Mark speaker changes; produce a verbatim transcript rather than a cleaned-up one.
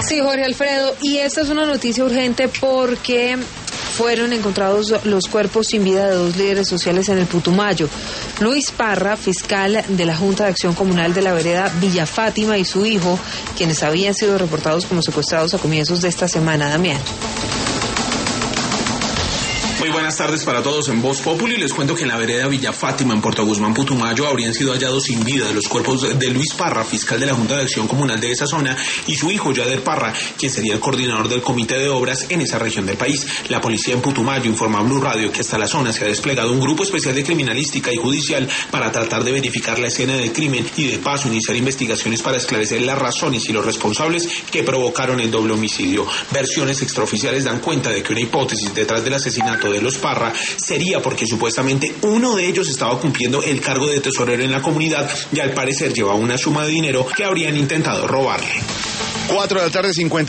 Speaker 1: Sí, Jorge Alfredo, y esta es una noticia urgente porque fueron encontrados los cuerpos sin vida de dos líderes sociales en el Putumayo. Luis Parra, fiscal de la Junta de Acción Comunal de la vereda Villa Fátima, y su hijo, quienes habían sido reportados como secuestrados a comienzos de esta semana. Damián.
Speaker 2: Muy buenas tardes para todos en Voz Populi. Les cuento que en la vereda Villa Fátima, en Puerto Guzmán, Putumayo, habrían sido hallados sin vida los cuerpos de Luis Parra, fiscal de la Junta de Acción Comunal de esa zona, y su hijo, Yader Parra, quien sería el coordinador del comité de obras en esa región del país. La policía en Putumayo informa a Blue Radio que hasta la zona se ha desplegado un grupo especial de criminalística y judicial para tratar de verificar la escena del crimen y de paso iniciar investigaciones para esclarecer las razones y los responsables que provocaron el doble homicidio. Versiones extraoficiales dan cuenta de que una hipótesis detrás del asesinato de los Parra sería porque supuestamente uno de ellos estaba cumpliendo el cargo de tesorero en la comunidad y al parecer llevaba una suma de dinero que habrían intentado robarle.
Speaker 3: Cuatro de la tarde, cincuenta.